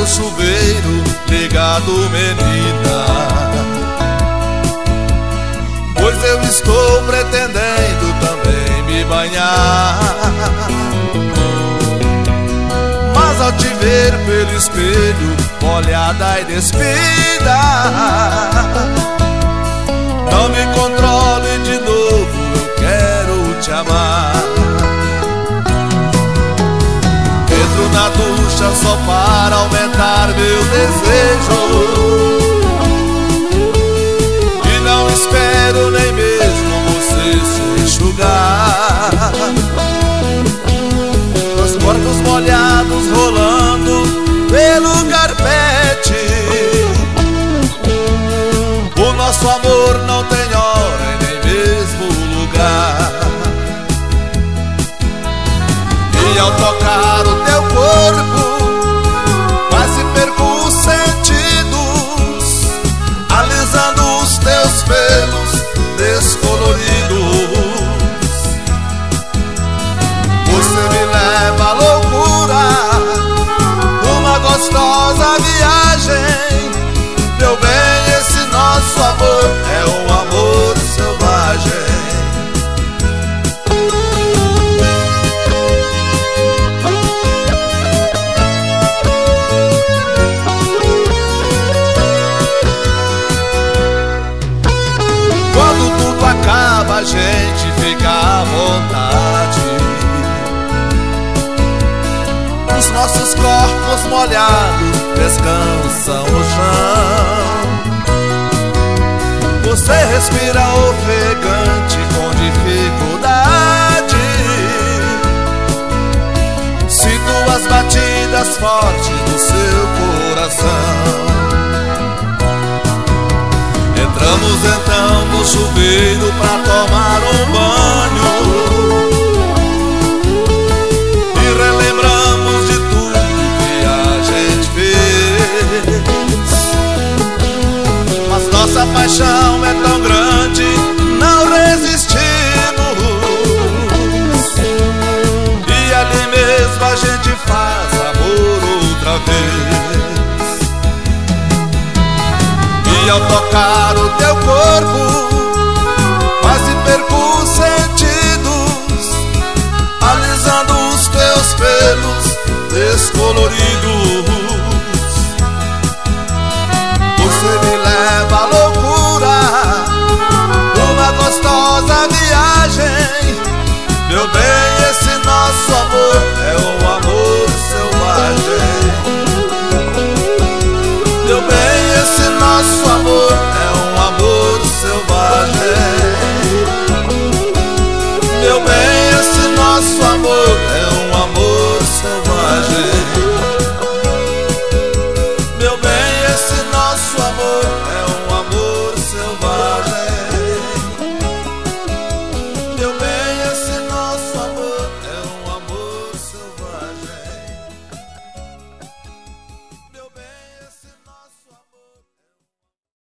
o chuveiro ligado, menina, pois eu estou pretendendo também me banhar. Mas ao te ver pelo espelho, molhada e despida, não me controle de novo, eu quero te amar. Entro na ducha só para aumentar meu desejo, e não espero nem mesmo você se enxugar. Os corpos molhados rolando pelo carpete, o nosso amor não tem hora e nem mesmo lugar. E ao tocar o teu corpo, quase perco os sentidos, alisando os teus pelos descoloridos. Você me leva à loucura, uma gostosa viagem. Meu bem, esse nosso amor é um amor selvagem. Quando tudo acaba, a gente fica à vontade. Os nossos corpos molhados descansam no chão. Você respira ofegante com dificuldade. Sinto as batidas fortes do seu coração. Entramos então no chuveiro pra tomar um banho, e relembramos de tudo que a gente fez. Mas nossa paixão é tão grande, não resistimos, e ali mesmo a gente faz amor outra vez. E ao tocar o teu corpo, quase perco os sentidos, alisando os teus pelos descoloridos. Você me leva à loucura, uma gostosa viagem. Meu bem, esse nosso amor é um amor selvagem. Meu bem, esse nosso amor é um amor selvagem. Meu bem, esse nosso amor é